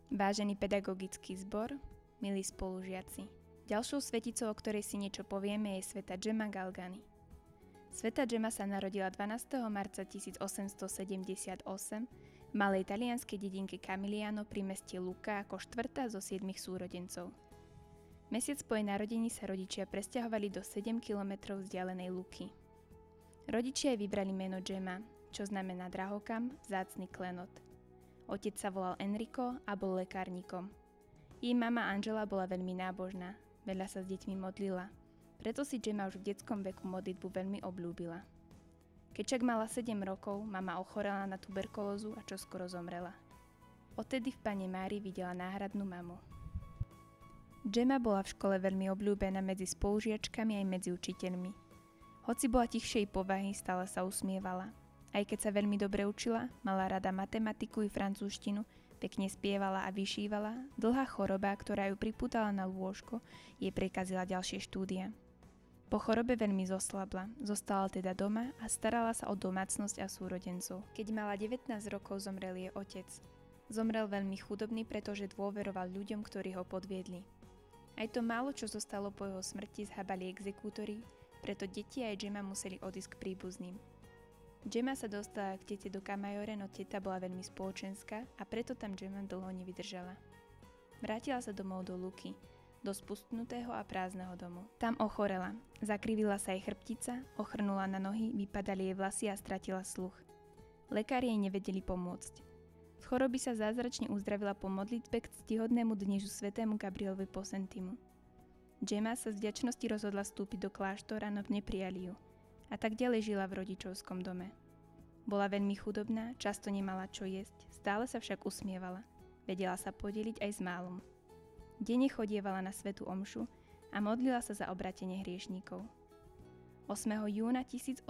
Vážený pedagogický zbor, milí spolužiaci, ďalšou sveticou, o ktorej si niečo povieme, je sveta Gemma Galgani. Sveta Gemma sa narodila 12. marca 1878 v malej talianskej dedinke Camigliano pri meste Lucca ako štvrtá zo 7 súrodencov. Mesiac po jej narodení sa rodičia presťahovali do 7 kilometrov vzdialenej Lucky. Rodičia jej vybrali meno Gemma, čo znamená drahokam, vzácny klenot. Otec sa volal Enrico a bol lekárnikom. Jej mama Angela bola veľmi nábožná, veľa sa s deťmi modlila, preto si Gemma už v detskom veku modlitbu veľmi obľúbila. Keď však mala 7 rokov, mama ochorela na tuberkulózu a čoskoro zomrela. Odtedy v Panne Márii videla náhradnú mamu. Gemma bola v škole veľmi obľúbená medzi spolužiačkami aj medzi učiteľmi. Hoci bola tichšej povahy, stále sa usmievala. Aj keď sa veľmi dobre učila, mala rada matematiku i francúzštinu, pekne spievala a vyšívala, dlhá choroba, ktorá ju pripútala na lôžko, jej prekazila ďalšie štúdia. Po chorobe veľmi zoslabla, zostala teda doma a starala sa o domácnosť a súrodencov. Keď mala 19 rokov, zomrel jej otec. Zomrel veľmi chudobný, pretože dôveroval ľuďom, ktorí ho podviedli. Aj to málo, čo zostalo po jeho smrti, zhabali exekútori, preto deti aj Gemma museli odísť k príbuzným. Gemma sa dostala k tete do Camaiore, no teta bola veľmi spoločenská a preto tam Gemma dlho nevydržala. Vrátila sa domov do Lucky, do spustnutého a prázdneho domu. Tam ochorela, zakrivila sa jej chrbtica, ochrnula na nohy, vypadali jej vlasy a stratila sluch. Lekári jej nevedeli pomôcť. Z choroby sa zázračne uzdravila po modlitbe k ctihodnému dnežu svätému Gabrielovi Possentimu. Gemma sa z vďačnosti rozhodla vstúpiť do kláštora, no neprijali ju. A tak ďalej žila v rodičovskom dome. Bola veľmi chudobná, často nemala čo jesť, stále sa však usmievala. Vedela sa podeliť aj s málom. Denne chodievala na svätú omšu a modlila sa za obratenie hriešníkov. 8. júna 1899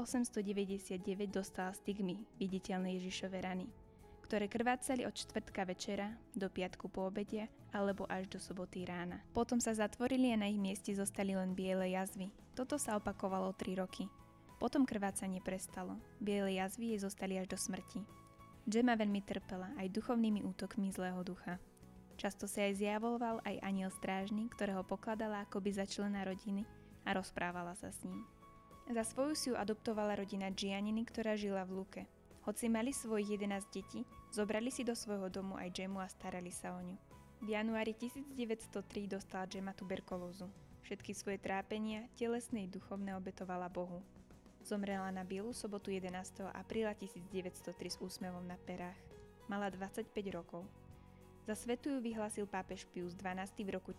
dostala stigmy viditeľné Ježišove rany, ktoré krvácali od štvrtka večera do piatku po obede alebo až do soboty rána. Potom sa zatvorili a na ich mieste zostali len biele jazvy. Toto sa opakovalo 3 roky. Potom krvácanie prestalo. Biele jazvy jej zostali až do smrti. Gemma veľmi trpela aj duchovnými útokmi zlého ducha. Často sa jej zjavoval aj anjel strážny, ktorého pokladala akoby za člena rodiny a rozprávala sa s ním. Za svoju si ju adoptovala rodina Giannini, ktorá žila v Lucke. Hoci mali svojich 11 detí, zobrali si do svojho domu aj Gemmu a starali sa o ňu. V januári 1903 dostala Gemma tuberkulózu. Všetky svoje trápenia, telesné i duchovné, obetovala Bohu. Zomrela na bielu sobotu 11. apríla 1903 s úsmevom na perách. Mala 25 rokov. Za svetu ju vyhlásil pápež Pius XII v roku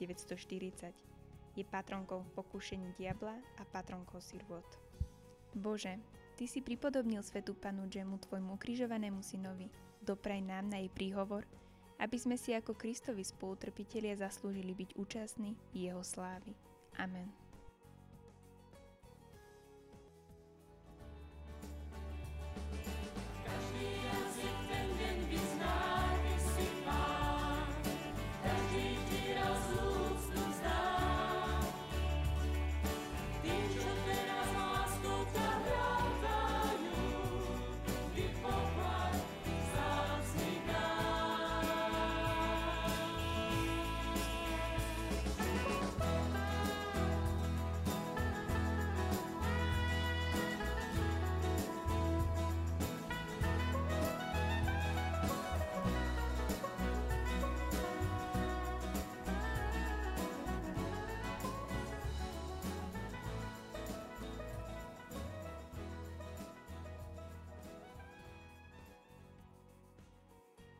1940. Je patronkou v pokúšení diabla a patronkou sirôt. Bože, Ty si pripodobnil svätú Pannu Gemmu tvojmu ukrižovanému synovi. Dopraj nám na jej príhovor, aby sme si ako Kristovi spolutrpitelia zaslúžili byť účastní jeho slávy. Amen.